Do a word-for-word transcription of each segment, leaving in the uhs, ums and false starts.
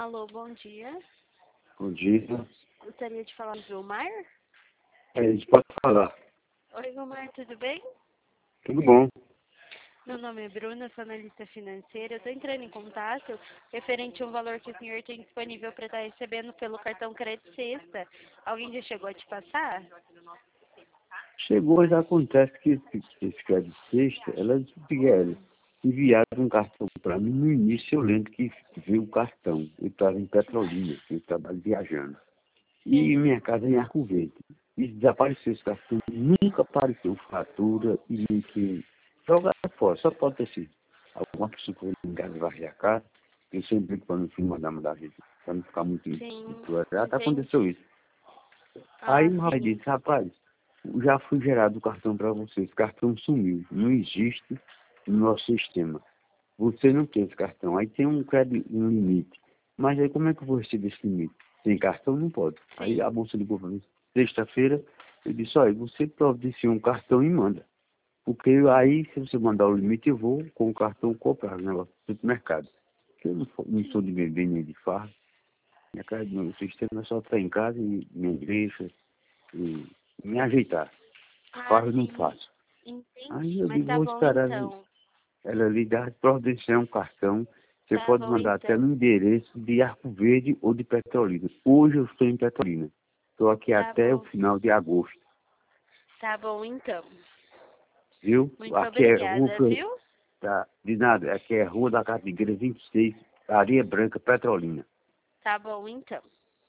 Alô, bom dia. Bom dia. Gostaria de falar com o Vilmar? É, a gente pode falar. Oi, Vilmar, tudo bem? Tudo bom? Meu nome é Bruna, sou analista financeira. Eu estou entrando em contato referente a um valor que o senhor tem disponível para estar recebendo pelo cartão Crédito Sexta. Alguém já chegou a te passar? Chegou, mas acontece que esse, esse cara de sexta, ela vieram, enviaram um cartão para mim. No início eu lembro que veio o cartão. Eu estava em Petrolina, eu trabalho viajando. E Sim. minha casa é em Arco Verde. E desapareceu esse cartão, nunca apareceu fatura e nem que jogar fora, só pode ter sido. Alguma pessoa que foi em casa varrer a casa, eu sempre digo para não filmar da da gente, para não ficar muito Sim, empoeirado, aconteceu entendi. isso. Aí Ah, o rapaz sim. disse, rapaz, já foi gerado o cartão para você, esse cartão sumiu, não existe no nosso sistema. Você não tem esse cartão, aí tem um crédito, um limite. Mas aí como é que eu vou receber esse limite? Sem cartão não pode. Aí Sim. a bolsa ligou para mim, sexta-feira, eu disse, olha, você providencia um cartão e manda. Porque aí, se você mandar o limite, eu vou com o cartão comprar o negócio do supermercado. Porque eu não, sou- não sou de beber nem de farra. Minha casa, meu sistema é só estar em casa e minha igreja e me ajeitar. Ah, Farra eu não sim. faço. Aí Entendi. eu Mas digo, tá vou bom esperar então. ela lhe dar providenciar um cartão. Você Tá pode bom mandar até então. no endereço de Arco Verde ou de Petrolina. Hoje eu estou em Petrolina. Estou aqui Tá até o bom. final de agosto. Tá bom então. Viu? Muito Aqui é rua, obrigada, viu? tá, de nada, aqui é Rua da Catigueira vinte e seis, Areia Branca, Petrolina. Tá bom então.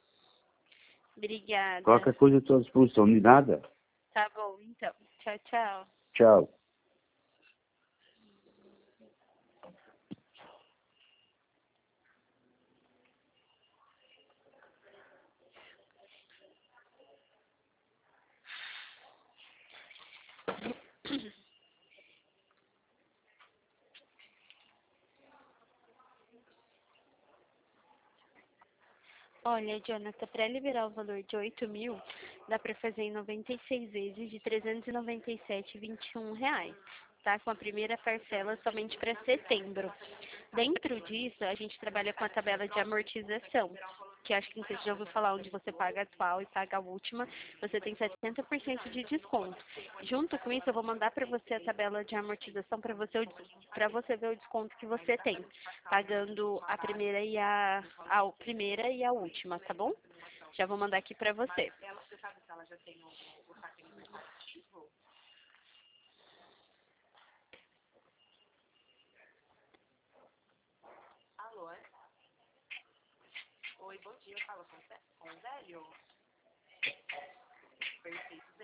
Obrigada. Qualquer coisa eu estou à disposição. De nada. Tá bom então. Tchau, tchau. Tchau. Olha, Jonathan, para liberar o valor de oito mil, dá para fazer em noventa e seis vezes de trezentos e noventa e sete vírgula vinte e um reais, tá? Com a primeira parcela somente para setembro. Dentro disso, a gente trabalha com a tabela de amortização, que acho que não sei se já ouviu falar, onde você paga a atual e paga a última, você tem setenta por cento de desconto. Junto com isso, eu vou mandar para você a tabela de amortização para você, para você ver o desconto que você tem, pagando a primeira e a, a primeira e a última, tá bom? Já vou mandar aqui para você.